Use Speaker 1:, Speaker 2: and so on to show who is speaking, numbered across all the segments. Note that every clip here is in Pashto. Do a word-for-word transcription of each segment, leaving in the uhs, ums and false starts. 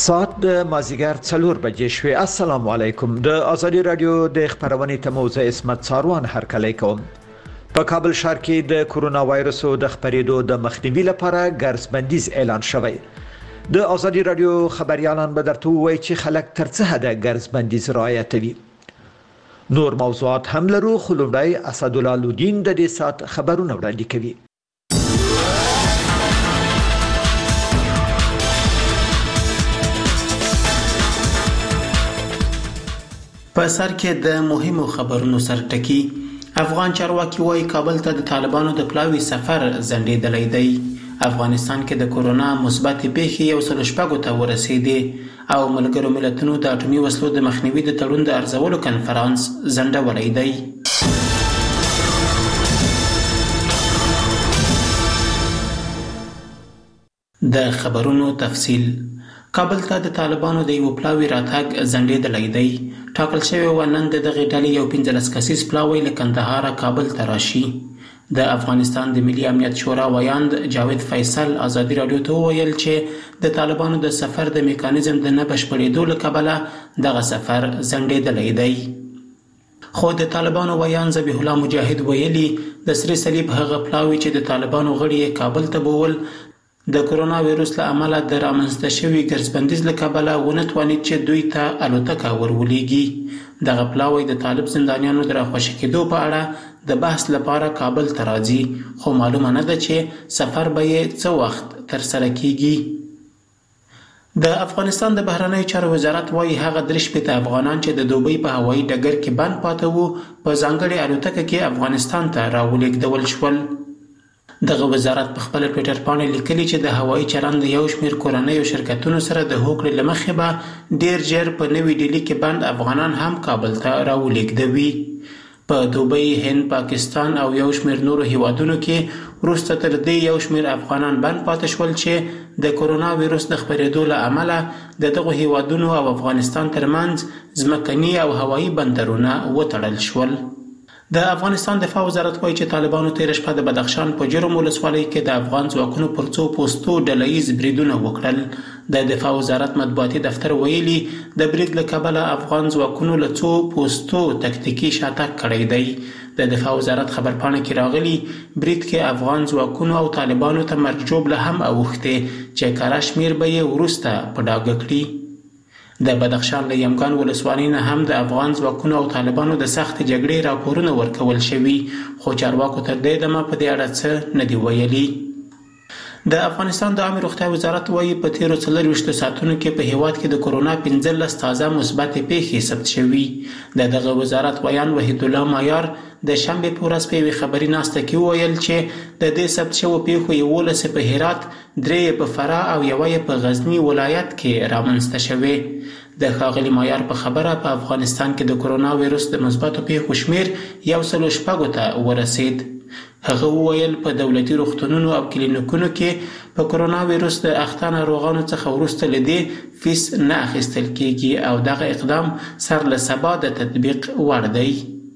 Speaker 1: ساعت د مازیګر څلور بجې شوې. السلام علیکم. د ازادي رادیو د خبرونې ته موزه اسمت څاروان هرکلی کوم. په کابل ښار کې د کورونا وایرس د خپرېدو د مخنیوي لپاره ګرځبندیز اعلان شوی. د ازادي رادیو خبريالان به درته وایي چې خلک تر څه حده ګرځبندیز رعایتوي. نور موضوعات هم لرو، خو لومړی اسدالله لودین د دې ساعت خبرونه وړاندې کوي.
Speaker 2: په سر کې د مهمو خبرونو سرټکی. افغان چارواکي وايي کابل ته د طالبانو د پلاوي سفر ځنډېدلی دی. افغانستان کې د کورونا مثبت پیښې یو سل شپږو ته ورسېدې او ملګرو ملتونو د اټومي وسلو د مخنیوي د تړون د ارزولو کنفرانس ځنډولی دی. د خبرونو تفصیل. کابل ته د طالبانو د یو پلاوي راتګ ځنډېدلی دی. ټاکل شوی و نن د دغې ډلې یو پنځلس کسیز پلاوی له کندهاره کابل ته راشي. د افغانستان د ملي امنیت شورا ویاند جاوید فیصل ازادي رادیو ته وویل چې د طالبانو د سفر د میکانیزم د نه بشپړېدو له کبله دغه سفر ځنډېدلی دی. خو د طالبانو ویاند ذبیح الله مجاهد ویلي د سرې صلیب هغه پلاوی چې د طالبانو غړي کابل ته بوول د کورونا ویروس له امله د رامنځته شوي ګرځبندیز له کبله ونه توانید چې دوی ته الوتکه ورولېږي. دغه پلاوی د طالب زندانیانو د راخوشي کېدو په اړه د بحث لپاره کابل ته راځي، خو معلومه نه ده چې سفر به یې څه وخت ترسره کیږي. د افغانستان د بهرنیو چارو وزارت وايي هغه درې شپېته افغانان چې د دوبۍ په هوایي ډګر کې بند پاته وو په ځانګړې الوتکه کې افغانستان ته راولېږدول شول. دغه وزارت په خپل ټویټر باندې لیکلي چې د هوایي چلند د یو شمېر کورنیو شرکتونو سره د هوکړې له مخې به ډیر ژر په نوې ډیلي کې بند افغانان هم کابل ته راولېږدوي. په دوبۍ، هند، پاکستان او یو شمېر نورو هیوادونو کې وروسته تر دې یو شمېر افغانان بند پاتې شول چې د کورونا ویروس د خپرېدو له امله د دغو هیوادونو او افغانستان ترمنځ ځمکني او هوایي بندرونه وتړل شول. د افغانستان دفاع وزارت وايي چې طالبانو تېره شپه د بدخشان په جرم ولسوالۍ کې د افغان ځواکونو پر څو پوستو ډله ییز بریدونه وکړل. د دفاع وزارت مطبوعاتي دفتر ویلي د برید له کبله افغان ځواکونو له څو پوستو تکتیکي شاتګ کړی دی. د دفاع وزارت خبرپاڼه کې راغلي برید کې افغان ځواکونو او طالبانو ته مرګ ژوبله هم اوښتې چې کره شمېر به یې وروسته په ډاګه کړي. د بدخشان له یمګان ولسوالۍ نه هم د افغان ځواکونو او طالبانو د سختې جګړې راپورونه ورکول شوي، خو چارواکو تر دې دمه په دې اړه څه نه دي ویلي. د افغانستان د عامه روغتیا وزارت وايي په تیرو څلرویشتو ساعتونو کې په هیواد کې د کورونا پنځلس تازه مثبت پیښې ثبت شوي. د دغه وزارت ویان وحید الله مایار د شنبې په ورځ په یوې خبري ناسته کې وویل چې د دې ثبت شوو پیښو یولس په هرات، درې په فراه او یوه په غزني ولایت کې رامنځته شوې. د ښاغلي مایار په خبره په افغانستان کې د کورونا ویروس د مثبتو پیښو شمېر یو سل شپږو ته ورسېد. هغه وویل په دولتي روغتونونو او کلینیکونو کې په کورونا ویروس د اخته ناروغانو څخه وروسته له دې فیس نه اخیستل کیږي او دغه اقدام سر له سبا د تطبیق وړ دی.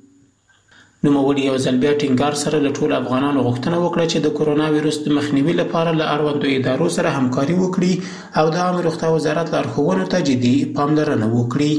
Speaker 2: نوموړي یو ځل بیا ټینګار سره له ټولو افغانانو غوښتنه وکړه چې د کورونا ویروس د مخنیوي لپاره له اړوندو ادارو سره همکاري وکړي او د عامه روغتیا وزارت لارښوونو ته جدي پاملرنه وکړي.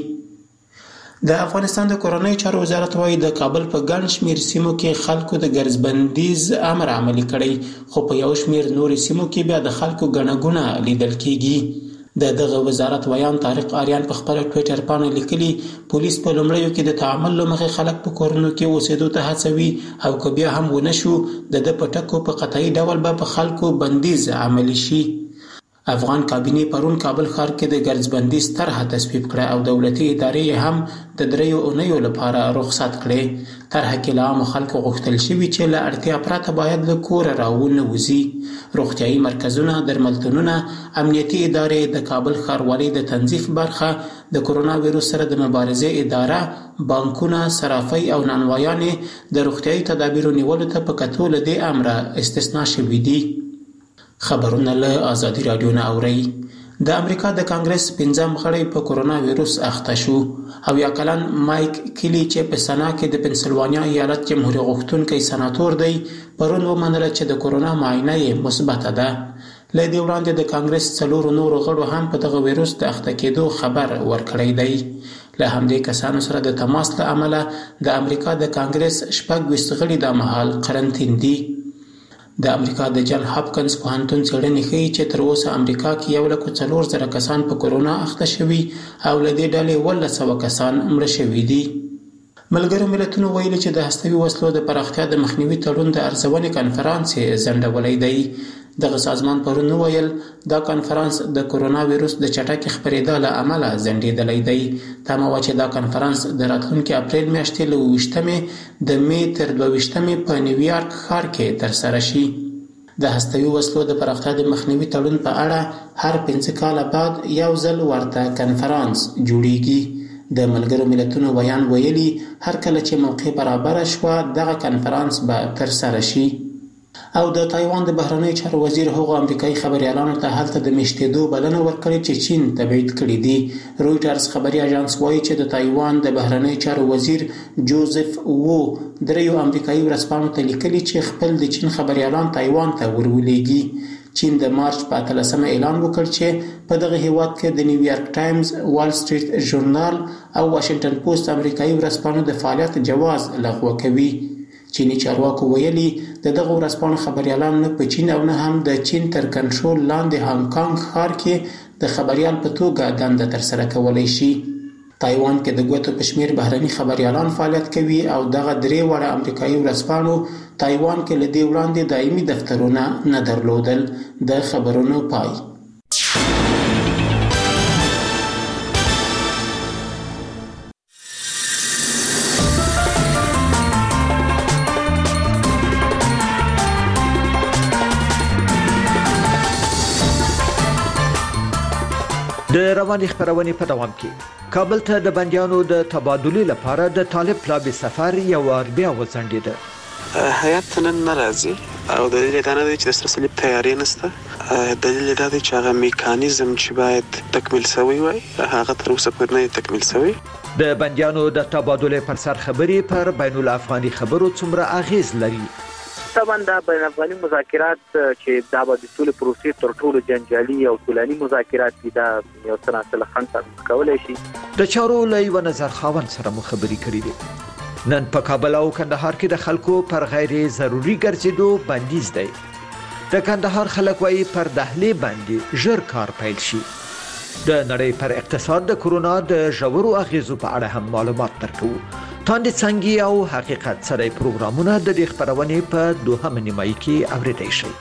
Speaker 2: د افغانستان د کورنیو چارو وزارت وايي د کابل په ګڼ شمېر سیمو کې خلکو د ګرځبندیز امر عملي کړی، خو په یو شمېر نورو سیمو کې بیا د خلکو ګڼه ګوڼه لیدل کیږي. د دغه وزارت ویان طارق آریان په خپل ټویټر باندې لیکلي پولیس په لومړیو کې د تعامل له مخې خلک په کورونو کې اوسېدو ته هڅوي او که بیا هم ونه شو د ده په ټکو په قطعي ډول به په خلکو بندیز عملي شي. افغان کابینې پرون کابل ښار کې د ګرځبندیز طرحه تصویب کړه او دولتي ادارې هم د دریو اونیو لپاره رخصت کړې. طرحه کې له عامو خلکو غوښتل شوي چې له اړتیا پرته باید له کوره راونه وځي. روغتیایي مرکزونه، درملتونونه، امنیتي ادارې، د کابل ښاروالۍ د تنظیف برخه، د کورونا ویروس سره د مبارزې اداره، بانکونه، صرافۍ او نانوایانې د روغتیایي تدابیرو نیولو ته په کتو له دې امره استثنا شوي دي. خبرونه له ازادي رادیو نه اورئ. د امریکا د کانګرس پنځم غړی په کورونا ویروس اخته شو. اویا کلن مایک کیلی چې په سنا کې د پنسلوانیا ایالت جمهوریت غوښتونکی سناتور دی پرون ومنله چې د کورونا معاینه یې مثبته ده. له دې وړاندې د کانګرس څلورو نورو غړو هم په دغه ویروس د اخته کېدو خبر ورکړی دی. له همدې کسانو سره د تماس له امله د امریکا د کانګرس شپږ ویشت غړي دا مهال قرنطین دي. د امریکا د جان هاپکنز پوهنتون څېړنې ښیي چې تر اوسه امریکا کې یو لک څلور زره کسان په کورونا اخته شوي او له دې ډلې اوولس سوه کسان مړه شوي دي. ملګرو ملتونو ویلي چې د هستوي وسلو د پراختیا د مخنیوي تړون د ارزونې کنفرانس یې ځنډولی دی. دغه سازمان پرون وویل دا کنفرانس د کورونا ویروس د چټکې خپرېدا له امله ځنډېدلی دی. تمه وه چې دا کنفرانس د راتلونکي اپریل میاشتې له اوویشتمې د مې تر دوه ویشتمې په نیویارک ښار کې ترسره شي. د هستوي وسلو د پراختیا د مخنیوي تړون په اړه هر پنځه کاله بعد یو ځل ورته کنفرانس جوړیږي. د ملګرو ملتونو بیان ویلي هر کله چې موقع برابره شوه دغه کنفرانس به ترسره شي. او د تایوان د بهرنیو چارو وزیر هغو امریکایي خبریالانو ته هلته د میشتېدو بلنه ورکړې چې چین تبعید کړي دي. رویټرز خبري اژانس وایي چې د تایوان د بهرنیو چارو وزیر جوزف وو دریو امریکایي ورځپاڼو ته لیکلي چې خپل د چین خبریالان تایوان ته ورولېږي. چین د مارچ په اتلسمه اعلان وکړ چې په دغه هیواد کې د نیویارک ټایمز، وال سټریټ ژورنال او واشنګټن پوسټ امریکایي ورځپاڼو د فعالیت جواز لغوه کوي. چینی چارواکو ویلي د دغه ورځپاڼو خبریالان نه په چین او نه هم د چین تر کنټرول لاندې هانګ کانګ ښار کې د خبریال په توګه دنده ترسره کولی شي. تایوان کې د ګوتو په شمېر بهرني خبریالان فعالیت کوي او دغه درې واړه امریکایي ورځپاڼو تایوان کې له دې وړاندې دایمي دفترونه نه درلودل. د خبرونو پای.
Speaker 1: د رواني خبرونې په دوام کې کابل ته د بندیانو د تبادلې لپاره د طالب پلابي سفر یو وار بیا وځنډېده.
Speaker 3: هیات نن نه راځي او دلیل دا نه دی چې د سره صلیب تیاری نشته. دلیل دا دی چې هغه میکانیزم چې باید تکمیل شوی وای هغه تر اوسه پورې نه تکمیل شوی.
Speaker 1: د بندیانو د تبادلې پر سر خبرې پر بین الافغاني خبرو څومره اغیز لري؟
Speaker 4: طبعا دا بین افغاني مذاکرات چې دا به د ټولو پروسې تر ټولو جنجالي او طولاني مذاکرات دي دا یو څه ناڅه خنډ ثابت کولی شي.
Speaker 1: د چارو له یوه نظر خاوند سره مو خبرې کړې دي. نن په کابل او کندهار کې د خلکو پر غیر ضروري ګرځېدو بندیز دی. د کندهار خلک وایي پر دهلې باندې ژر کار پیل شي. د نړۍ پر اقتصاد د کورونا د ژورو اغیزو په اړه هم معلومات درکوو. تاندې څنګه او حقیقت سره پروګرامونه د دې خبرونې په دوهمه نیمایي کې اوریدای شئ.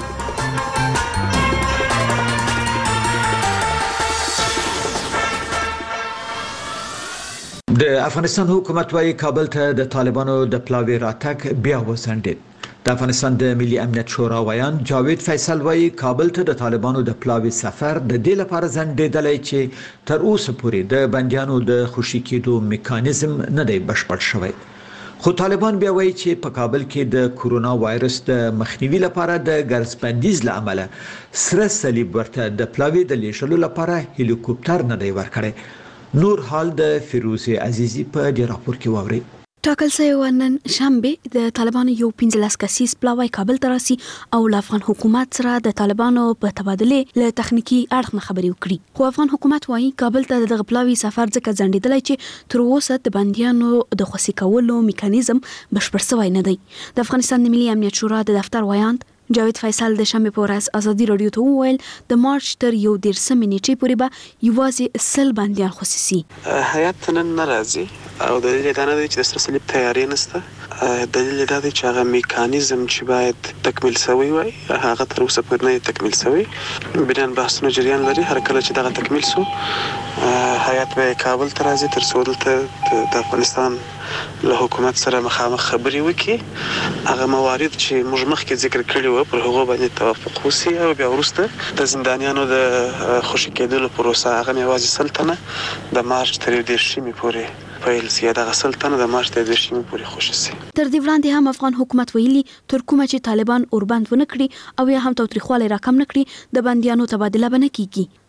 Speaker 1: د افغانستان حکومت وايي کابل ته د طالبانو د پلاوي راتګ بیا وځنډېد. د افغانستان د ملي امنیت شورا ویان جاوید فیصل وايي کابل ته د طالبانو د پلاوي سفر د دې لپاره ځنډېدلی چې تر اوسه پورې د بندیانو د خوشي کېدو میکانیزم نه دی بشپړ شوی. خو طالبان بیا وایي چې په کابل کې د کورونا وایرس د مخنیوي لپاره د ګرځبندیز له امله سره صلیب ورته د پلاوي د لیږلو لپاره هلیکوپټر نه دی ورکړی. نور حال د فیروزه عزیزی په دې راپور کې واورئ.
Speaker 5: ټاکل شوی نن شنبه د طالبانو یو پنځلس کسیز پلاوی کابل ته راسي او له افغان حکومت سره د طالبانو په تبادله له تخنیکی اړخ نه خبرې وکړي. خو افغان حکومت وایي کابل ته دغه پلاوی سفر ځکه ځنډېدلی چې تر اوسه د بندیانو د خوشي کولو میکانیزم بشپړ شوی نه دی. د افغانستان د ملي امنیت شورا د دفتر ویاند جاوید فیصل د شنبه په ورځ ازادي رادیو ته وویل د مارچ تر یو دېرشمې نیټې پورې به یوازې سل بندیان خصوصي.
Speaker 3: هیات نن نه راځي او دلیل دا نه دی چې د سره صلیب تیاری نشته. دلیل دا دی چې هغه میکانیزم چې باید تکمیل شوی وای هغه تر اوسه پورې نه تکمیل شوی. بنان بحثونه جریان لري. هر کله چې دغه تکمیل شو هیات به کابل ته راځي تر څو دلته د افغانستان له حکومت سره مخامخ خبرې وکړي. هغه موارد چې موږ مخکې ذکر کړي وو پر هغو باندې توافق وشي او بیا وروسته د زندانیانو د خوشي کېدلو پروسه هغه یوازې سل تنه د مارچ تر یو دېرشمې پورې پیل شي. دغه سل تنه د مارچ تر دېرشمې پورې خوشي شي.
Speaker 5: تر دې وړاندې هم افغان حکومت ویلي تر کومه چې طالبان اوربند ونه کړي او یا هم تاوتریخوالی راکم نه کړي د بندیانو تبادله به نه کیږي.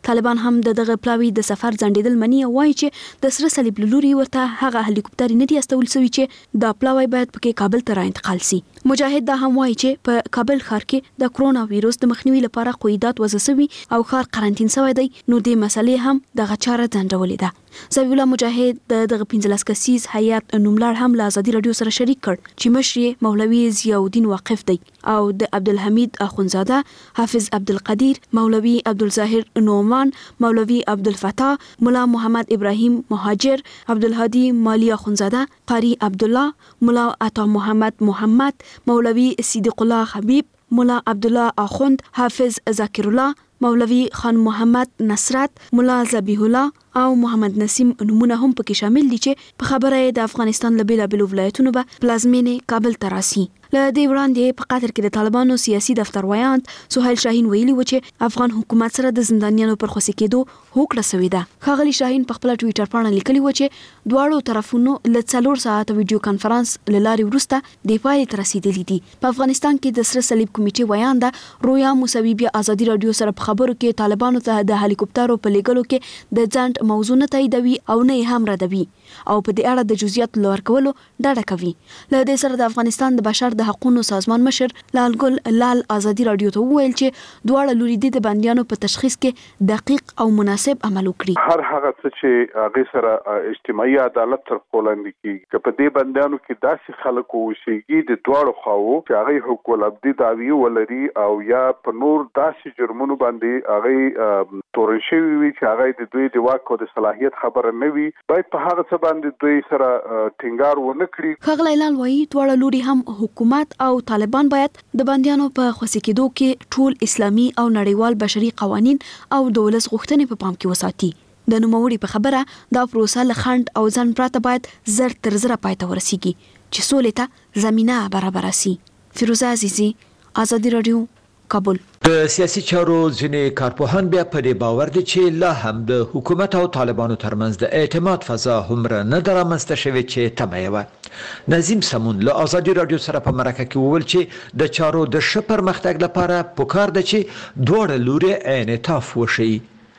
Speaker 5: طالبان هم د دغه پلاوی د سفر ځنډیدل مني او وایي چې د سره صلیب لوري ورته هغه هلیکوپټر نه دی استول شوی چې د پلاوی باید پکې کابل ته را انتقال شي. مجاهد دا هم وایي چې په کابل ښار کې د کرونا وایروس د مخنیوي لپاره قیودات وضع شوي او ښار قرنټین شوی دی، نو د مسلې هم دغه چاره ځنډولې ده. زوی الله مجاهد د دغه پنځلس کسیز هیئت نوملړ هم له ازادي رادیو سره شریک کړ چې مشر مولوي ضیاء الدین واقف دی او د عبدالحمید اخونزاده، حافظ عبدالقدیر، مولوي عبدالظاهر نومان، مولوي عبدالفتاح، ملا محمد ابراهیم مهاجر، عبدالهادي مالی اخونزاده، قاری عبدالله، ملا عطا محمد محمد، مولوي صدیق الله حبیب، ملا عبدالله اخوند، حافظ ذاکر الله، مولوي خان محمد نصرت، ملا ذبیح الله او محمد نسیم نمونه هم پکې شامل دي چې په خبره د افغانستان له بیلابیلو ولایتونو به پلازمینې کابل ته راسي. له دې وړاندې په قطر کې د طالبانو سیاسي دفتر ویاند سهیل شاهین ویلي و چې افغان حکومت سره د زندانیانو پر خوسي کېدو هوکړه شوې ده. ښاغلي شاهین په خپل ټویټر باندې لیکلي و چې دواړو طرفونو له څلور ساعته ویډیو کانفرنس له لارې وروسته د پای ته رسیدلي دي. په افغانستان کې د سره صلیب کمیټې ویانده رویا موسوي بیا ازادي رادیو سره په خبرو کې طالبانو ته د هلیکوپټرو په لګلو کې د ځنډ موضوع نه تاییدوي او نه هم ردوي او په دې اړه د جزئیات لور کولو ډاډه کوي. له دې سره د افغانستان د بشر د حقوقو سازمان مشر لال ګل لال ازادي رادیو ته وویل چې دواړه لوري د بنديانو په تشخیص کې دقیق او مناسب عمل وکړي.
Speaker 6: هر هغه څه چې هغه سره اجتماعي عدالت تر کولاندې کیږي په دې بنديانو کې داسې خلک وشيږي د دواړو خواو چې هغه حقوق العبدي دعوی ولري او یا په نور داسې جرمونو باندې هغه تورن شوی وي چې هغه د دوی د واک او د صلاحیت خبره نه وي، باید په هغه څه باندې دوی سره ټینګار ونه کړي.
Speaker 5: ښاغلی لال وایي دواړه لوري هم حکومت او طالبان باید د بنديانو په خوسي کېدو کې ټول اسلامي او نړیوال بشري قوانين او د ولس غوښتنې په پام کې وساتي. د نوموړي په خبره دا پروسه له خنډ او ځن پراته باید زر تر زره پای ته ورسیږي چې سولې ته زمينه برابره شي. فیروزه عزیزی، ازادي رادیو، کابل.
Speaker 1: د سیاسي چارو ځینې کارپوهان بیا په دې باور دي چې لا هم د حکومت او طالبانو ترمنځ د اعتماد فضا هومره نه ده رامنځته شوې چې تمه یې وه. نظیم سمون له ازادي رادیو سره په مرکه کې وویل چې د چارو د ښه پرمختګ لپاره پکار ده چې دواړه لوري انعطاف وشي.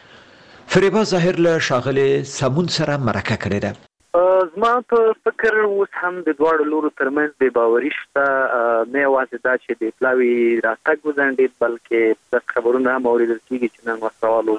Speaker 1: فریبا ظاهر له ښاغلي سمون سره مرکه کړې ده.
Speaker 4: زما په فکر اوس هم د دواړو لورو ترمنځ بې باوري شته، نه یوازې دا چې د پلاوي راتګ وځنډېد بلکې د خبرونه هم اورېدل کېږي چې نن وسوالو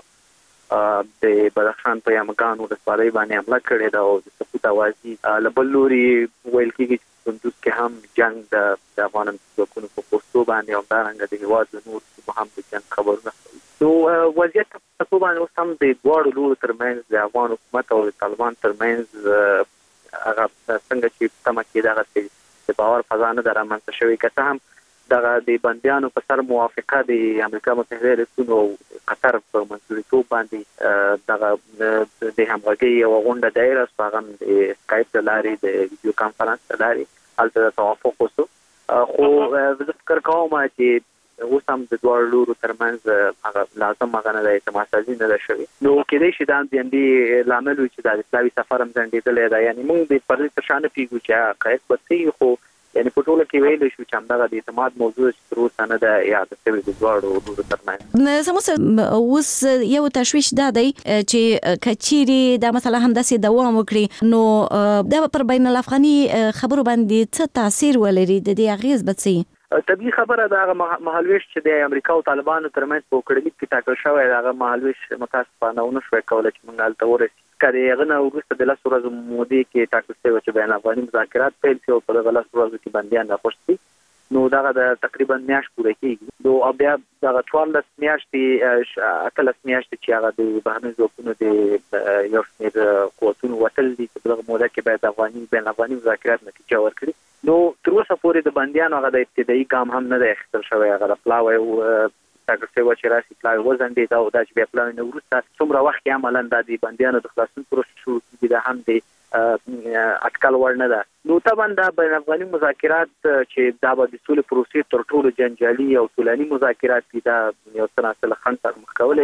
Speaker 4: د بدخشان په یمګان ولسوالۍ باندې حمله کړې ده او د سقوط اوازې له بل لوري ویل کېږي چې کندوز کې هم جنګ د افغان ځواکونو په پوستو باندې همدارنګه د هېواد له نورو سیمو هم د جنګ خبرونه نو وضعیت په ټول باندې اوس هم د دواړو لورو ترمنځ د افغان حکومت او د طالبان ترمنځ هغه څنګه چې تمه کېده هغه د باور فضا نه ده رامنځته شوې، که څه هم دغه د بندیانو په سر موافقه د امریکا متحده ایالتونو او قطر په منځګړیتوب باندې دغه د همغږۍ یوه غونډه دایره شوه، هغه د سکایپ له لارې د ویډیو کانفرنس له لارې هلته د توافق وشو. خو زه فکر کوم چې اوس هم د دواړو لورو ترمنځ هغه لازم هغه نه ده اعتماد سازي نه ده شوې، نو کېدای شي دا د ځنډې لامل وي چې دا د پلاوي سفر هم ځنډېدلی ده. یعنې موږ د پردې تر شا نه پوهېږو چې حقایق به څه وي، خو یعنې په ټوله کې ویلی شو چې همدغه د اعتماد موضوع چې تر اوسه نه ده یاده شوې د دواړو لورو ترمنځ.
Speaker 7: زموږ اوس یو تشویش دا دی چې که چیرې دا مثلا همداسې دوام وکړي نو دا پر بین الافغاني خبرو باندې څه تاثیر ولري، د دې اغېز به څه؟
Speaker 4: طبیعي خبره ده هغه مهالویش چې د امریکا او طالبانو ترمنځ په کړنلیک کې ټاکل شوی هغه مهالویش متاسفانه ونه شوی کولی چې موږ هلته ورسېږو. که د هغه نه وروسته د لسو ورځو مودې کې ټاکل شوی چې بین افغاني مذاکرات پیل شي او په دغه لسو ورځو کې بندیان راخوشت شي، نو دغه د تقریبا میاشت پوره کېږي. نو بیا دغه څوارلس میاشتې اتلس میاشتې چې هغه د بهرنیو ځواکونو د یو شمېر قوتونو وتل دي چې په دغه موده کې باید افغاني بین افغاني مذاکرات نتیجه ورکړي. نو تر اوسه پورې د بندیانو هغه د ابتدایي ګام هم نه دی اخیستل شوی، هغه د پلاوی ټاکل شوی وه چې راسي پلاوی وځنډېده او دا چې بیا پلاوی نه وروسته څومره وخت کې عملا دا د بندیانو د خلاصون پروسه شروع کېږي دا هم د اټکل وړ نه ده. نو طبعا دا بین افغاني مذاکرات چې دا به د سولې پروسې تر ټولو جنجالي او طولاني مذاکرات دي، دا یو څه ناڅه له خنډ سره مخ کولی شي.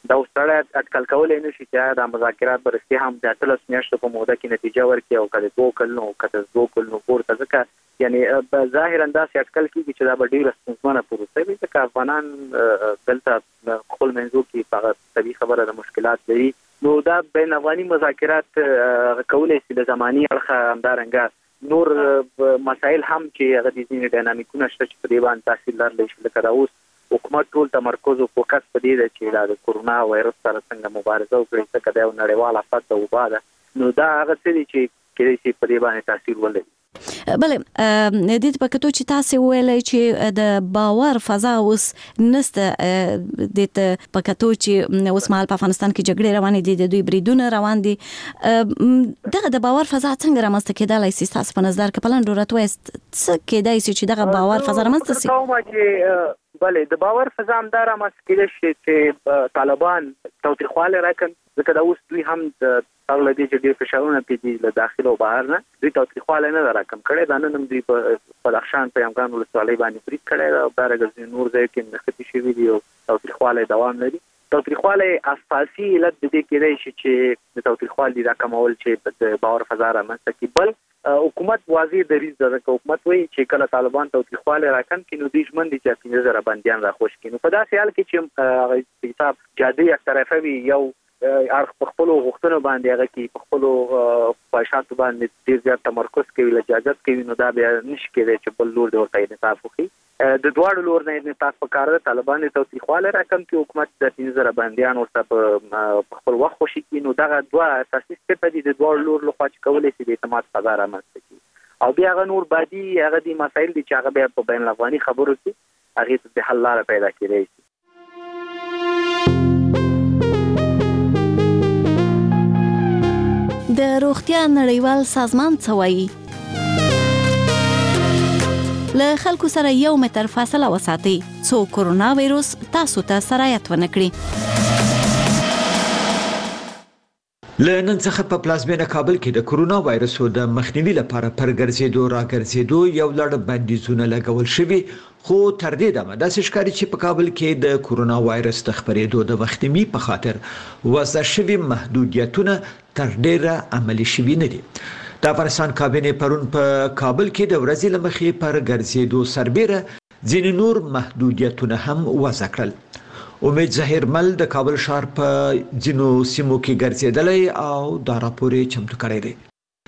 Speaker 4: دا وسړی اټکل کولای نشي چې دا مذاکرات برسي هم د اتلس میاشتو په موده کې نتیجه ورکړي او کله دوه کلونو کله دوه کلونو پورته ځکه یعنی ظاهرا دا اټکل کیږي چې دا به ډیره ستونزمنه پروسه وي ځکه افغانان دلته خپل منځو کې هغه طبیعي خبره د مشکلات لري نو دا بین افغاني مذاکرات کولای شي د زماني اړخه همدارنګه نور مسایل هم چې هغه د ځینې ډاینامیکونه شته چې په دې باندې تاثیر لرلی شي لکه دا اوس حکومت ټول تمرکز او فوکس په دې دی چې د کورونا وایرس سره څنګه مبارزه وکړي ځکه دا یو نړیوال افت د وبا ده نو دا هغه څه دي چې کېدای شي په دې باندې تاثیر ولري.
Speaker 7: بله د دې په کتو چې تاسو ویلای چې د باور فضا اوس نسته د دې په کتو چې اوس مهال په افغانستان کې جګړې روانې دي د دوی بریدونه روان دي دغه د باور فضا څنګه رامنځته کېدای شي تاسو په نظر کې پلان ډورت وست څه کېدای شي چې دغه باور فضا رامنځته شي؟
Speaker 4: کومه چې بله د باور فضا هم دا رامنځته کېدای شي چې طالبان تاوتریخوالی راکړي ځکه دا اوس دوی هم د هغه دې چې ډېر فشارونه پېږي له داخل او بهر نه دوی تاوتریخوالی نه ده راکم کړی دا نن هم دوی په بدخشان په یمګان ولسوالۍ باندې برید کړی ده او همدارنګه نور ځایو کې نښتې شوي دي او تاوتریخوالی دوام لري. تاوتریخوالی اساسي علت د دې کېدای شي چې د تاوتریخوالي راکمول چې د باور فضا رامنځته کړي بل حکومت واضح دریځ ده که حکومت وایي چې کله طالبان تاوتریخوالی راکم کړي نو دوی ژمن دي چې پنځه زره بندیان راخوش کړي نو په داسې حال کې چې هغه حساب جادي یک طرفه وي یو اړخ په خپلو غوښتنو باندې هغه کې په خپلو خواهشاتو باندې ډېر زیات تمرکز کوي لجاجت کوي نو دا بیا نشي کېدای چې بل لور د ورته انعطاف وکړي د دواړو لور نه انعطاف پکار ده طالبان د تاوتریخوالی راکم کړي حکومت د پنځه زره بندیان ورته په خپل وخت خوشي کړي نو دغه دوه اساسي سټپه دي د دواړو لور لخوا چې کولی شي د اعتماد فضا رامنځته کړي او بیا هغه نور بعدي هغه دي مسایل دي چې هغه بیا په بین الافغاني خبرو کې هغې ته د حل لاره پیدا کېدای شي.
Speaker 7: د روغتیا نړیوال سازمان څه وایي؟ له خلکو سره یو متر فاصله وساتئ څو کورونا وایرس تاسو ته سرایت ونه کړي.
Speaker 1: لنن څخه په پلازمینه کابل کې د کورونا وایرسو د مخنیوي لپاره پر ګرځېدو را ګرځېدو یو لړ بندیزونه لګول شوي خو تر دې دمه داسې ښکاري چې په کابل کې د کورونا وایرس د خپرېدو د مخنیوي په خاطر وضع شوي محدودیتونه تر ډیره عملي شوي نه دي. د افغانستان کابینې پرون په کابل کې د ورځې له مخې پر ګرځېدو سربیره ځینې نور محدودیتونه هم وضع کړل. امید ظهیرمل د کابل ښار په ځینو سیمو کې ګرځېدلی او دا راپور یې چمتو کړی دی.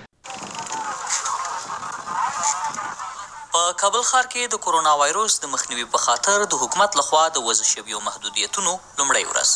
Speaker 8: په کابل ښار کې د کورونا وایرس د مخنیوي په خاطر د حکومت لخوا د وضع شویو محدودیتونو لومړۍ ورځ.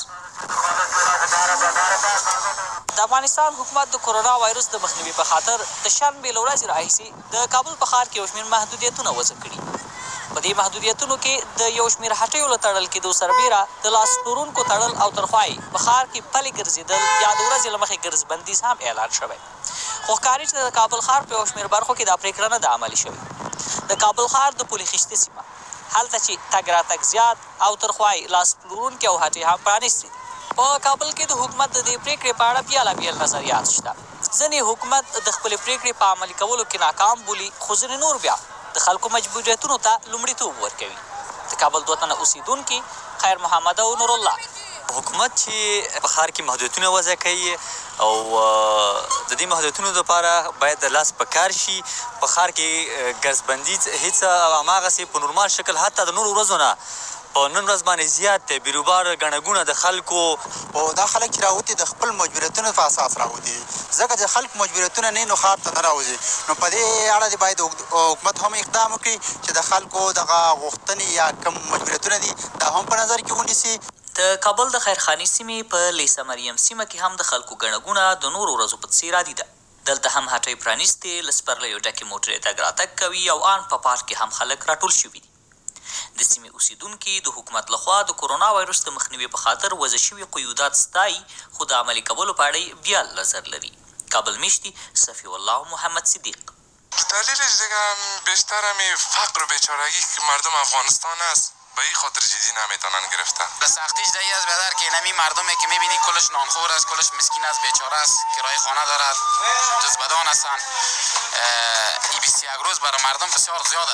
Speaker 8: د افغانستان حکومت د کورونا وایرس د مخنیوي په خاطر د شنبې له ورځې راهیسې د کابل په ښار کې یو شمېر محدودیتونه وضع کړي. په دې محدودیتونو کې د یو شمېر هټیو له تړل کېدو سربیره د لاس پلورونکو تړل او ترخوایي په ښار کې پلي ګرځېدل یا د ورځې له مخې ګرځبندیز هم اعلان شوی خو ښکاري چې د کابل ښار په یو شمېر برخو کې دا پرېکړه نه ده عملي شوې. د کابل ښار د پولي خیشتې سیمه هلته چې تګ راتګ زیات او ترخوایي لاس پلورونکي او هټۍ هم پرانیستي دي. په کابل کې د حکومت د دې پرېکړې په اړه بېلابېل نظریات شته. ځینې حکومت د خپلې پرېکړې په عملي کولو کې ناکام بولي خو ځینې نور بیا د خلکو مجبوریتونو ته لومړیتوب ورکوي. د کابل دوه تنه اوسیدونکي خیر محمد او نور الله
Speaker 9: حکومت چې په ښار کې محدودیتونه وضع کوي او د دې محدودیتونو لپاره باید د لاس په کار شي. په ښار کې ګرځبندیز هیڅ هماغسې په نورمال شکل حتی د نورو ورځو نه په نن ورځ باندې زیات دی بیروبار ګڼه ګوڼه د خلکو
Speaker 10: او دا خلک چې راوتي د خپل مجبوریتونو په اساس راوتي ځکه چې خلک مجبوریتونه نه نو ښار ته نه راوځي نو په دې اړه دې باید حکومت هم اقدام وکړي چې د خلکو دغه غوښتنې یا کوم مجبوریتونه دي دا هم په نظر کې ونیسي.
Speaker 8: د کابل د خیرخانې سیمې په لیسه مریم سیمه کې هم د خلکو ګڼه ګوڼه د نورو ورځو په څېر عادي ده. دلته هم هټۍ پرانیستې له سپرلیو ډکې موټرې تګ راتګ کوي او ان په پارک کې هم خلک راټول شوي دي. د سیمې اوسیدونکي د حکومت لخوا د کورونا وایرس د مخنیوي په خاطر وضع شوي قیودات ستایي خو د عملي کولو په اړه یې بیا نظر لري. کابل میشتی صفی الله محمد صدیق.
Speaker 11: دلیلش دیگه بیشتر همی فقر و بیچارگی که مردم افغانستان است به این خاطر جدی نمیتونن گرفتن.
Speaker 12: به سختیش دایی از بدر که نمی مردمی که میبینی کلش نانخور است کلش مسکین است بیچاره است کرای خانه دارد جز بدان هستن ای بیست یک روز برای مردم بسیار زیاد است.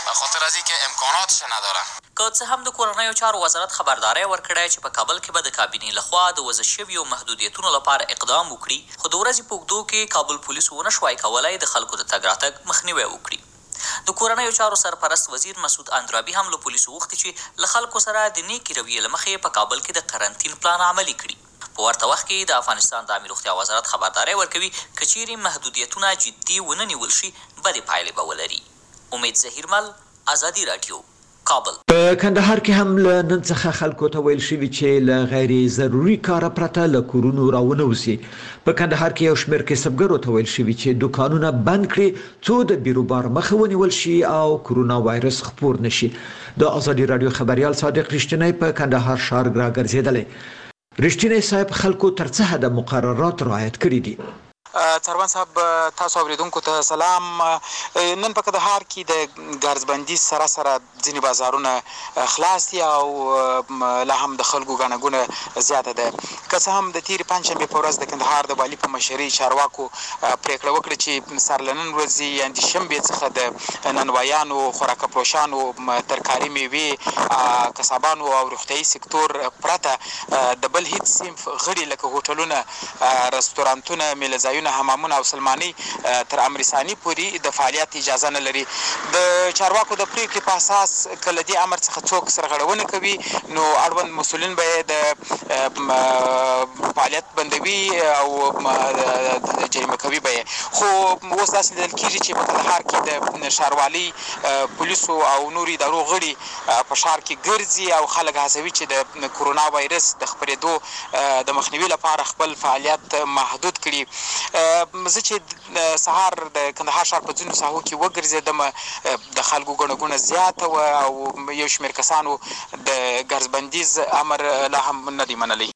Speaker 12: خاطر از اینکه امکاناتش ندارن.
Speaker 8: که څه هم د کورنیو چارو وزارت خبرداری ورکړی چې په کابل کې به د کابینې لخوا د وضع شویو محدودیتونو لپاره اقدام وکړي، خو د ورځې په اوږدو کې کابل پولیسو ونه شوای کولی د خلکو د تګ راتګ مخنیوی وکړي. د کورنیو چارو سرپرست وزیر مسعود اندرابي هم له پولیسو غوښتي چې له خلکو سره د نیکې رویې له مخې په کابل کې د قرنطین پلان عملي کړي. په ورته وخت کې د افغانستان د عامې روغتیا وزارت خبرداری ورکوي که چیرې محدودیتونه جدي ونه نیول شي بدې پایلې به ولري. امید ظهیرمل، ازادي راډیو، کابل.
Speaker 1: په کندهار کې هم له نن څخه خلکو ته ویل شوي چې له غیر ضروري کاره پرته له کورونو راونوځي. په کندهار کې یو شمېر کسبګرو ته ویل شوي چې دوکانونه بند کړي څو د بیروبار مخه ونیول شي او کرونا وایرس خپور نشي. د ازادي راډیو خبريال صادق رښتینی په کندهار ښار راګرځېدلی. رښتینی صاحب خلکو تر څه حده مقررات رعایت کړي دي؟
Speaker 10: څروان صاحب تاسو اوریدونکو ته سلام. نن په کندهار کې د ګرځبندي سره سره ځینې بازارونه خلاص دي او لا هم د خلکو ګڼه زیاته ده. که څه هم د تیرې پنجشنبې په ورځ د کندهار د والي په مشرۍ چارواکو پرېکړه وکړه چې سر له نن ورځې یعنې د شنبې څخه د نانوایانو، خوراکه فروشانو، ترکاري میوې، کسابانو او روغتیایي سکتور پرته د بل هیڅ صنف غړي لکه هوټلونه، رستورانتونه، میله ځایونه، حمامونه او سلماني تر امر ثاني پورې د فعالیت اجازه نه لري. د چارواکو د پریکړې په اساس کله دې امر څخه څوک سرغړونه کوي نو اړوند مسؤلین به د فعالیت بندوي او جریمه کوي به. خو اوس داسې لیدل کېږي چې په کندهار کې د ښاروالۍ، پولیسو او نورو ادارو غړي په ښار کې ګرځي او خلک هڅوي چې د کرونا وایرس د خپرېدو د مخنیوي لپاره خپل فعالیت محدود کړي. زه چې سهار د کندهار ښار په ځینو ساحو کې وګرځېدم د خلکو ګڼه ګوڼه زیاته وه او یو شمېر کسانو د ګرځبندیز امر لا هم نه دی منلی.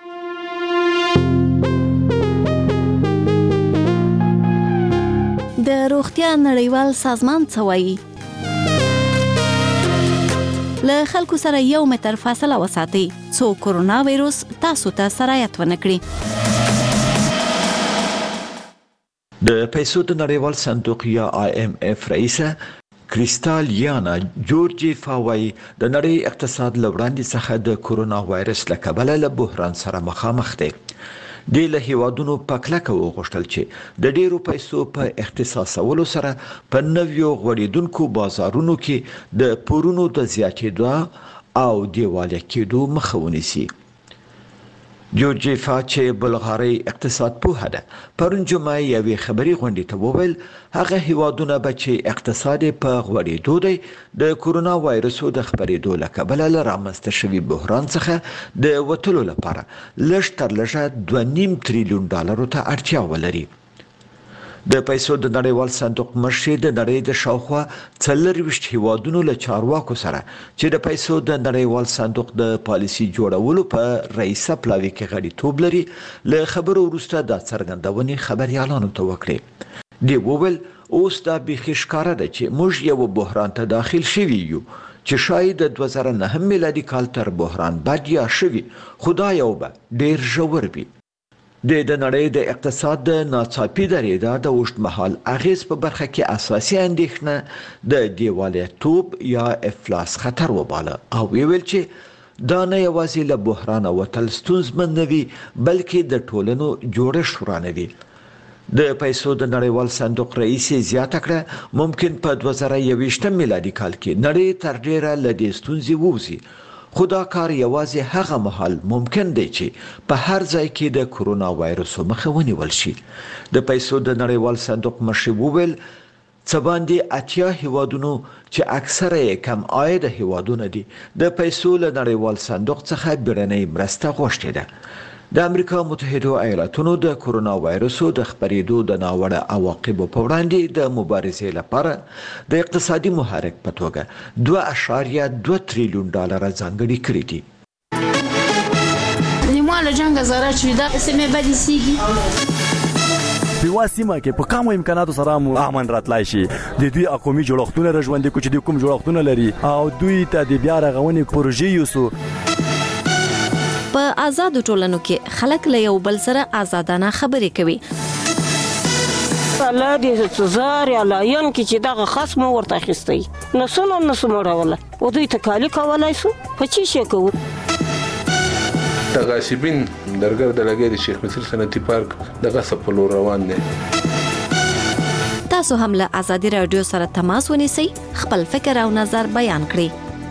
Speaker 7: د روغتیا نړیوال سازمان څه وایي؟ له خلکو سره یو متر فاصله وساتئ څو کرونا وایرس تاسو ته سرایت ونه کړي.
Speaker 1: د پیسو د نړیوال صندوق یا آی ایم اف رئیسه کریستالیانا جورجیفا وایي د نړۍ اقتصاد له وړاندې څخه د کرونا وایرس له کبله له بحران سره مخامخ دی. دوی له هیوادونو په کلکه وغوښتل چې د ډیرو پیسو په اختصاصولو سره په نویو غوړېدونکو بازارونو کې د پورونو د زیاتېدو او دیوالیه کېدو مخه ونیسي. جورجیفا چې بلغاري اقتصاد پوهه ده پرون جمعه یوې خبري غونډې ته وویل هغه هیوادونه به چې اقتصاد په غوړېدو دی د کرونا وایرسو د خپرېدو له کبله له رامنځته شوي بحران څخه د وتلو لپاره لږ تر لږه دوه نیم تریلیون ډالرو ته اړتیا ولري. د پیسو د نړیوال صندوق مشر د نړۍ د شاوخوا څلرویشت هیوادونو له چارواکو سره چې د پیسو د نړیوال صندوق د پالیسي جوړولو په رئیسه پلاوي کې غړیتوب لري له خبرو وروسته د څرګندونې خبريالانو ته وکړي. دی وویل اوس دا بیخي ښکاره ده چې موږ یو بحران ته داخل شوي یو چې شاید د دوه زره نهم میلادي کال تر بحران بعد یا شوي خدا یو به ډیر ژور وي. د د نړۍ د اقتصاد د ناڅاپي درېدا د اوږدمهال اغیز په برخه کې اساسي اندېښنه د دیوالیتوب یا افلاس خطر وباله او ویل چې دا نه یوازې له بحران وتل ستونزمن نه وي بلکې د ټولنو جوړښت ورانوي. د پیسو د نړیوال صندوق رئیس زیاته کړه ممکن په دوه زره یوویشتم میلادي کال کې نړۍ تر ډیره له دې ستونزې ووځي. خو دا کار یوازې هغه مهال ممکن دی چې په هر ځای کې د کرونا وایرسو مخه ونیول شي. د پیسو د نړیوال صندوق مشر وویل څه باندې اتیا هیوادونو چې اکثره یې کم عاید هیوادونه دي د پیسو له نړیوال صندوق څخه بیړنۍ مرسته غوښتې ده. د امریکا متحده ایالاتونو د کرونا وایرسو د خپرېدو د ناوړه عواقبو په وړاندې د مبارزې لپاره د اقتصادي محرک په توګه دوه اعشاریه دوه تریلیون ډالر ځانګړي کړي دي.
Speaker 13: نیمه له جنګ زاره چې دا سمې بدې سیږي
Speaker 14: په واسمه کې په کوم امکاناتو سره مو امن راتلای شي د دوی اقومي جوړښتونه رژوندې کوچ د کوم جوړښتونه لري او دوی ته د بیا رغونې پروژې یوسو.
Speaker 7: په آزادو ټولنو کې خلک له یو بل سره آزادانه خبرې کوي.
Speaker 15: الله دې زار یا لاین کې چې دغه خصم ورته اخیستی نو څونه نسو مړوله او دوی ته کالي کولی سو په چی شي کوو
Speaker 16: د غاصبین درګر د لګي د شیخ مصر صنعتي پارک د غصب په لور روان دي.
Speaker 7: تاسو هم له ازادي رادیو سره تماس ونیسئ، خپل فکر او نظر بیان کړئ.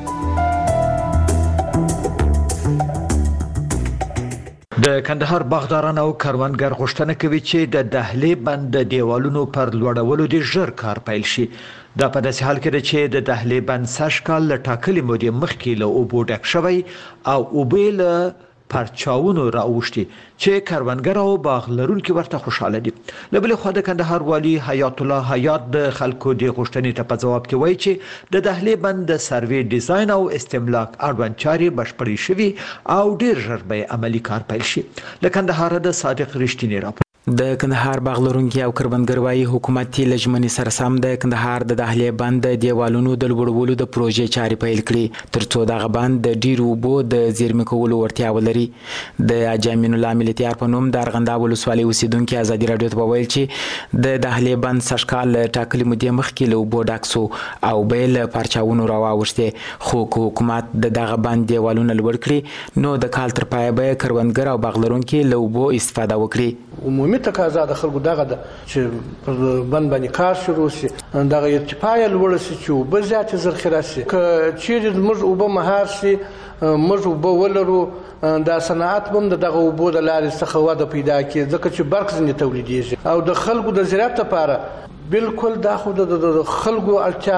Speaker 1: د کندهار باغداران او کروندګر غوښتنه کوي چې د دهلې بند د دیوالونو پر لوړولو د ژر کار پیل شي. دا په داسې حال کې ده چې د دهلې بند سږ کال له ټاکلې مودې مخکې له اوبو ډک شوی او اوبه له پرچاونو راوښتي چې کروندګر او باغ لرونکي ورته خوشاله دي. له بلې خوا د کندهار والي حیات الله حیات د خلکو د غوښتنې ته په ځواب کې وایي چې د دهلې بند د سروې ډیزاین او استملاک اړوند چارې بشپړې شوي او ډېر ژر به عملي کار پیل شي. له کندهار د صادق رښتینی راپور.
Speaker 17: د کندهار باغ لرونکي او کروندګر وايي حکومت یې له ژمنې سره سم د کندهار د دهلې بند د دیوالونو د لوړولو د پروژې چارې پیل کړي ترڅو دغه بند د ډیرو اوبو د زیرمې کولو وړتیا ولري. د اجامین الله ملتیار په نوم د ارغنداب ولسوالۍ اوسیدونکي ازادي راډیو ته وویل چې د دهلې بند سږ کال له ټاکلې مودې مخکې له اوبو ډک سو او بیا له پرچاونو راواوښتې، خو که حکومت د دغه بند دیوالونه لوړ کړي نو د کال تر پایه به کروندګر او باغ لرونکي له اوبو استفاده وکړي.
Speaker 18: عمومي تقاضا د خلکو دغه ده چې پر بند باندې کار شروع شي، دغه ارتفاع یې لوړه شي چې اوبه زیاتې ذخیره شي. که چیرې موږ اوبه مهار شي، موږ اوبه ولرو، دا صنعت هم د دغه اوبو د لارې څخه وده پیدا کړي ځکه چې برق ځینې تولیدېږي او د خلکو د زراعت لپاره بالکل دا خو د خلکو اړتیا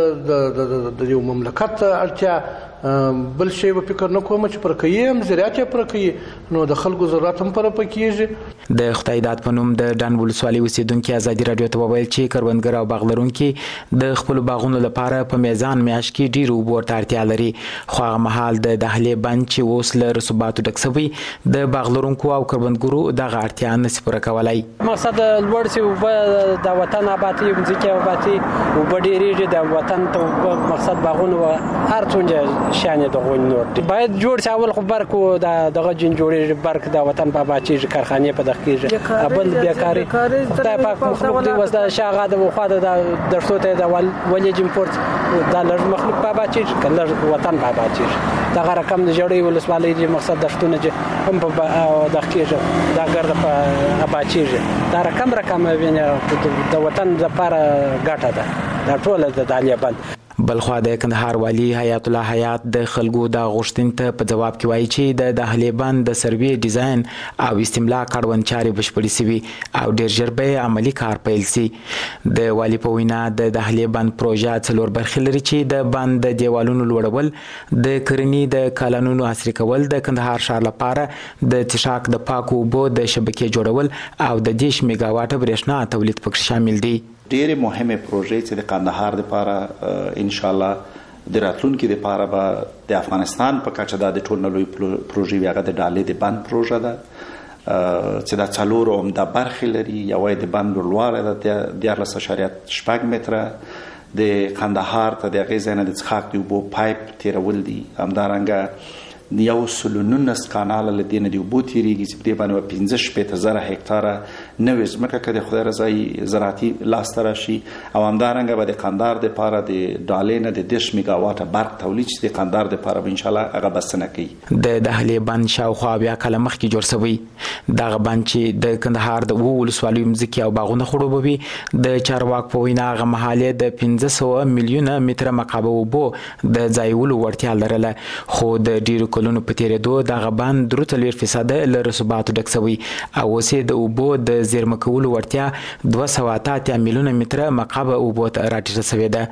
Speaker 18: د یو مملکت اړتیا بل شی به فکر نه کوم چې پر کوي هم زراعت پر کوي نو د خلکو ضرورت هم پر پکېږي.
Speaker 17: د خدای داد په نوم د ډن ولسوالۍ اوسیدونکي ازادي راډیو ته وویل چې کروندګر او باغ لرونکي د خپل باغونو لپاره په میزان میاشت کې ډیر اوبو ته اړتیا لري، خو هغه مهال د دهلې بند چې اوس له رسوباتو ډک شوی د باغ لرونکو او کروندګرو دغه اړتیا نشي پوره کولای.
Speaker 19: مقصد لوړ شي اوبه د وطن آبادي ځکه آبادي اوبه ډیریږي د وطن ته مقصد باغونو هر څونجه شانې د غون نور باید جوړ شي. اول خو برکو د دغه جن جوړې برک د وطن په آبادي کارخانه په دغه کې ابل بیکاری خدای پاک مخلوق دی وسه شاغه د وخا د درسو ته د ولې جمپورت د لږ مخلوق په آبادي کله وطن په آبادي دغه رقم د جوړې ولسوالۍ د مقصد دښتونه چې هم په دغه کې دا ګرد په آبادي دا رقم رقم ویني د وطن لپاره ګټه ده دا ټول د دهلې بند.
Speaker 17: بلخوا د کندهار والی حیات الله حیات د خلکو د غوښتنې ته په جواب کې وایي چې د دهلې بند د سروې ډیزاین او استملاک اړوند چارې بشپړې شوي او ډېر ژر به عملي کار پیل شي. د والی په وینا د دهلې بند پروژه څلور برخې لري چې د بند د دیوالونو لوړول، د کرنې د کانالونو عصري کول، د کندهار ښار لپاره د څښاک د پاکو اوبو د شبکې جوړول او د دېرش میګا واټه برېښنا تولید پکې شامل دي.
Speaker 20: ډېرې مهمه پروژې چې د کندهار لپاره ان شاء الله د راتلونکي لپاره به د افغانستان په کچه د ټولنې لوی پروژې هغه د دهلې د بند پروژه ده چې د څلورو عمده برخې لري. یوه د بند لوړوالی ده دیارلس اعشاریه شپږ متره، د کندهار ته د هغې ځای نه د څښاک د اوبو پایپ تېرول دي، همدارنګه یو سلو نولس کاناله له دې نه د اوبو تېرېږي چې په دې باندې به پنځه شپېته زره هکتاره نوې ځمکه که د خدای رضایي زراعتي لاسته راشي او همدارنګه به د کندهار دپاره د ډالۍ نه د دېرش میګا واټه برق تولید چې د کندهار دپاره به انشاءالله هغه بسنه کوي.
Speaker 17: د دهلې بند شاوخوا بیا کله مخکې جوړ شوی دغه بند چې د کندهار د اوو ولسوالیو مځکې او باغونه خړوبوي د چارواکو په وینا هغه مهال یې د پنځه سوه میلیونه متره مکعبه اوبو د ځایولو وړتیا لرله، خو د ډېرو کلونو په تېرېدو دغه بند درې څلوېښت فیصده له رسوباتو ډک شوی او اوس یې د اوبو د زیرمه کولو وړتیا دوه سوه اته اتیا میلیونه متره مکعبه اوبو ته راټیټه شوې ده.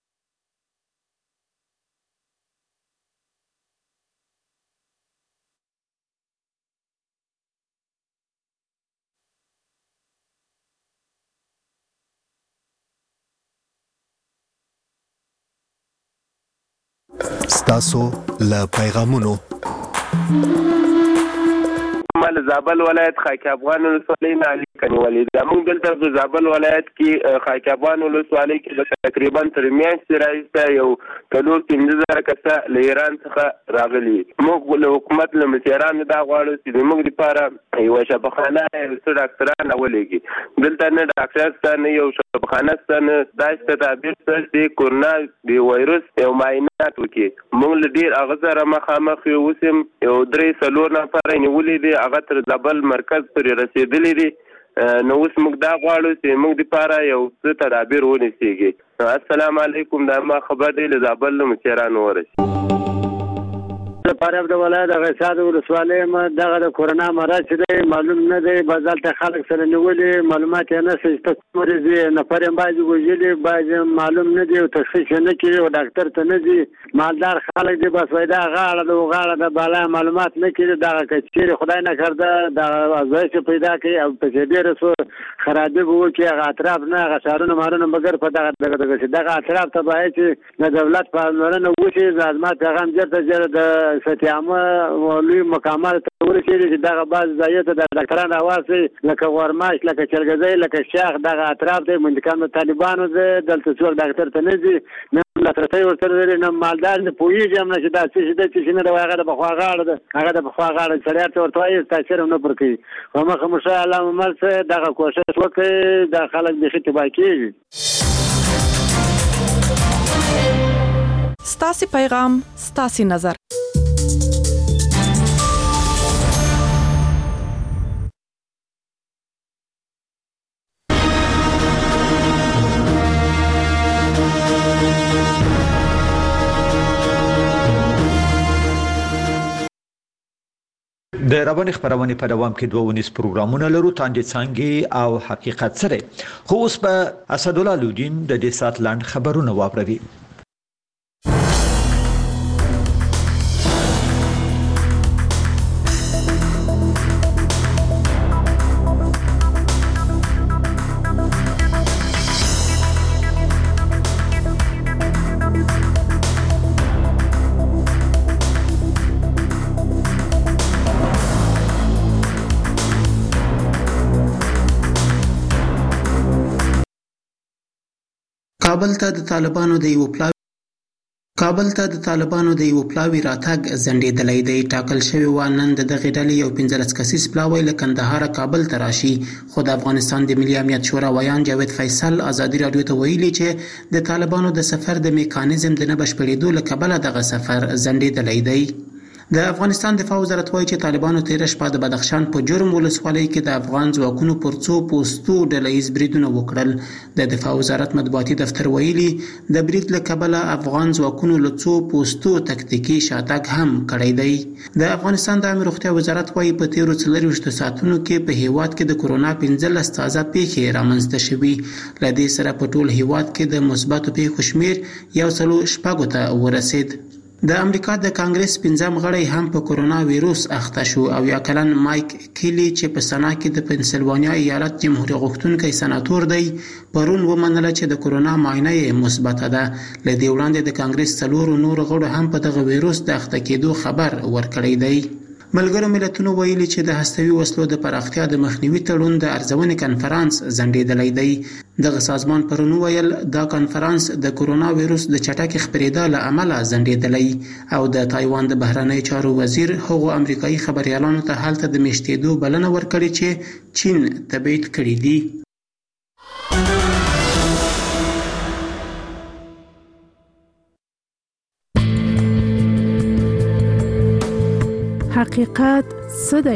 Speaker 21: ستاسو له پیغامونو
Speaker 22: مال زابل ولایت خاک افغان ولسوالۍ نه علي
Speaker 2: کنیولې ده. موږ دلته په زابل ولایت کې خاکابان ولسوالۍ کې تقریبا تر میاشتې راهیسې یو څلور پنځه زره کسه له ایران څخه راغلي. موږ له حکومت له مشرانو دا غواړو چې موږ لپاره یوه شفاخانه یو څه ډاکټران راولېږي. دلته نه ډاکټر شته نه یو شفاخانه شته نه داسې تدابیر شته چې کورونا د وایرس یو معاینات وکړي. موږ له ډېر هغه سره مخامخ یو اوس هم یو درې څلور نفره نیولي دي هغه تر زابل مرکز پورې رسېدلي دي. نو اوس موږ دا غواړو چې موږ دپاره یو څه تدابیر ونیسېږي. السلام علیکم دا ما خبر دی له زابل له مشرانو ورسي.
Speaker 22: د فاریاب د ولایت د غیصاد ولسوالۍ ما دغه د کورونا مرض چې دی معلوم نه دی. بازالته خلک سره نیولي معلومات یې نشته چې څه مریض دی. نفر یې بعضې وژلي بعضې معلوم نه دی او تشخیص یې نه کوي او ډاکټر ته نه ځي. مالدار خلک دی بس وایي دا غاړه ده او غاړه ده بالا معلومات نه کوي. دغه که چېرې خدای نکرده دغه ازایش پېدا کوي او پسې ډېره څه خرابي به وکړي هغه اطراف نه هغه ښارونه مارونه مګر په دغه دغه دغه شي دغه اطراف ته باید چې د دولت پاملرنه وشي. زما پیغام ژر تر ژره د ستیامه لوی مقامات ته ورسېږي چې دغه بعض ځایو ته د ډاکټران راواسي لکه غورماش لکه چرګزی لکه شاخ دغه اطراف دی منځکان د طالبانو دی. دلته څوک ډاکټر ته نه ځي نه لاسرسی ورسره لري نه مالدار نه پوهېږي هم نه چې دا څه شي دی څه شي نه دی. هغه د پخوا غاړه ده هغه د پخوا غاړه سړی ته ورته وایي تاثیر هم نه پر کوي. په مخه مو شه الله مو مل څه دغه کوشش وکړئ دا خلک بیخي تباه کېږي.
Speaker 23: ستاسې پیغام ستاسې نظر.
Speaker 1: د رواني خبرونه په دوام کې دوه ونیس پروګرامونه لرو تاندې څنګه او حقیقت سره. خو اوس په اسدالله لودین د دې سات لاند خبرونه واوروي.
Speaker 24: کابل ته د طالبانو د یو پلاوی کابل ته د طالبانو د یو پلاوی راتګ ځنډېدلی دی. ټاکل شوی و نن د دغې ډلې یو پنځلس کسیز پلاوی له کندهاره کابل ته راشي. خو د افغانستان د ملي امنیت شورا ویان جاوید فیصل ازادي راډیو ته ویلي چې د طالبانو د سفر د میکانیزم د نه بشپړېدو له کبله دغه سفر ځنډېدلی دی. د افغانستان دفاع وزارت وایي چې طالبانو تېره شپه د بدخشان په جرم ولسوالۍ کې د افغان ځواکونو پر څو پوستو ډله ییز بریدونه وکړل. د دفاع وزارت مطبوعاتي دفتر ویلي د برید له کبله افغان ځواکونو له څو پوستو تکتیکي شاتګ هم کړی دی. د افغانستان د عامه روغتیا وزارت وایي په تېرو څلرویشتو ساعتونو کې په هیواد کې د کورونا پنځلس تازه پیښې رامنځته شوي. له دې سره په ټول هیواد کې د مثبتو پیښو شمېر یو سلو شپږو ته ورسېد. د امریکا د کانګرس پنځم غړی هم په کورونا ویروس اخته شو او یا کلن مایک کیلی چې په سنا کې د پنسلوانیا ایالت جمهوریت غوښتونکی سناتور دی پرون ومنله چې د کورونا معاینه یې مثبته ده. له دې وړاندې د کانګرس څلورو نورو غړو هم په دغه ویروس د اخته کېدو خبر ورکړی دی. ملګرو ملتونو ویلي چې د هستوي وسلو د پراختیا د مخنیوي تړون د ارزونې کنفرانس ځنډېدلی دی. دغه سازمان پرون ویل دا کنفرانس د کورونا ویروس د چټکې خپرېدا له امله ځنډېدلی او د تایوان د بهرنیو چارو وزیر هغو امریکایي خبریالانو ته هلته د میشتېدو بلنه ورکړې چې چین تبعید کړي دي.
Speaker 23: حقیقت څه دی؟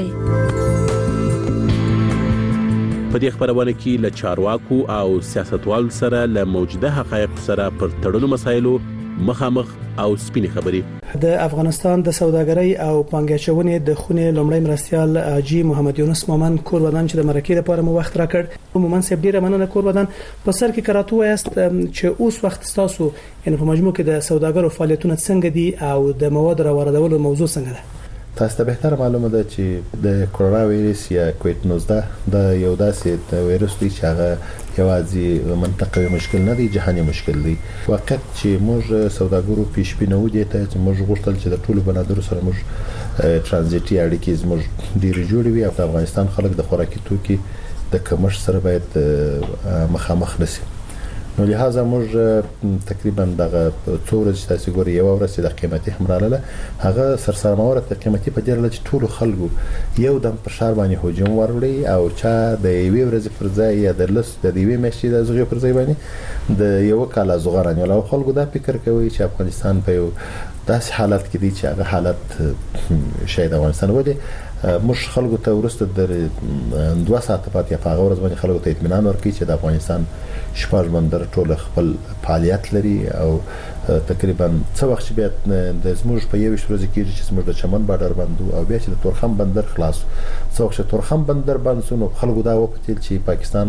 Speaker 25: په دې خبرونه کې له چارواکو او سیاستوالو سره له موجوده حقایقو سره پر تړلو مسایلو مخامخ او سپینې خبرې.
Speaker 26: د افغانستان د سوداګرۍ او پانګاچونې د خونې لومړی مرستيال حاجی محمد یونس مومن کور ودان چې د مرکې لپاره مو وخت راکړ. مومن صاحب ډیره مننه کور ودان په سر کې کراته وایست چې اوس وخت تاسو ان په مجموع کې د سوداګرو فعالیتونه څنګه دي او د مواد راوړلو موضوع څنګه ده؟
Speaker 27: تاسو ته بهتر معلومه ده چې د کورونا وایرس یا کووید نوزده د یو داسې د وایرس دی چې هغه یوازې منطقوي مشکل نه دی، جهاني مشکل دی. وخت چې موږ سوداګرو پیش بینو دي ته چې موږ غوښتل چې د ټولو بنادرو سره موږ ترانزیتي اړیکې زموږ ډېرې جوړې وي او د افغانستان خلک د خوراکي توکي د کمښت سره باید مخامخ نشي. نو لهدا موږ تقریبا دغه څو ورځې تاسو ګورئ یو ورځ د قیمتي همراله هغه سرسرماوره د قیمتي په ډیر لږ ټولو خلکو یو دم په شار باندې هجوم وروړي او چا د یوې ورځې پر ځای یا د لس د یوې میاشتې د زغې پر ځای باندې د یو کال زغران یو خلکو دا فکر کوي چې افغانستان په یو داسې حالت کې دی چې هغه حالت شاید افغانستان ولې موږ خلکو ته ورسته د دوه ساعته پاتې په هغه ورځ باندې خلکو ته اطمینان ورکړي چې د افغانستان شپږ بندر ټول خپل فعالیت لري او تقریبا څو وخت بیا د زموږ په یو ورځ کې چې زموږ د چمن بادر بندو او بیا چې د تورخم بندر خلاص څو وخت تورخم بندر بند سونو خلکو دا وپتل چې پاکستان